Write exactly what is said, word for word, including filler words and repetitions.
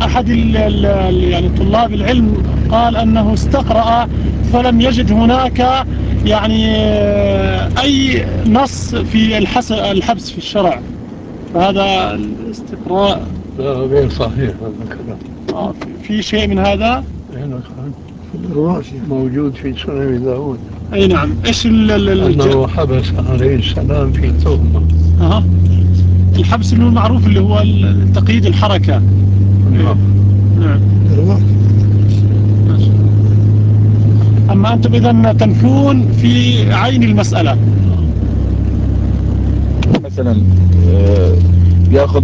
أحد ال ال يعني طلاب العلم قال أنه استقرأ فلم يجد هناك يعني أي نص في الحبس في الشرع، فهذا الاستقراء لا غير صحيح هذا الكلام. آه في شيء من هذا موجود في سنن أبي داود. أي نعم. إيش ال أنه حبس عليه السلام في تهمة. أها الحبس اللي هو المعروف اللي هو تقييد الحركة. نعم. نعم. أما أنتم إذن تنفون في عين المسألة. مثلا يأخذ